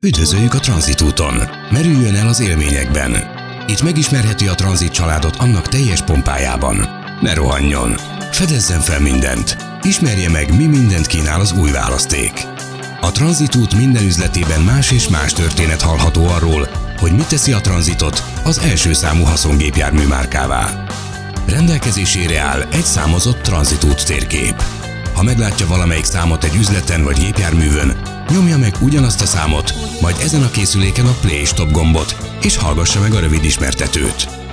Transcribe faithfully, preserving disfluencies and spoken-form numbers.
Üdvözöljük a Transit úton! Merüljön el az élményekben! Itt megismerheti a Transit családot annak teljes pompájában. Ne rohanjon! Fedezzen fel mindent! Ismerje meg, mi mindent kínál az új választék! A Transit út minden üzletében más és más történet hallható arról, hogy mit teszi a Transitot az első számú haszongépjármű márkává. Rendelkezésére áll egy számozott Transit út térkép. Ha meglátja valamelyik számot egy üzleten vagy gépjárművön, nyomja meg ugyanazt a számot, majd ezen a készüléken a Play Stop gombot, és hallgassa meg a rövid ismertetőt.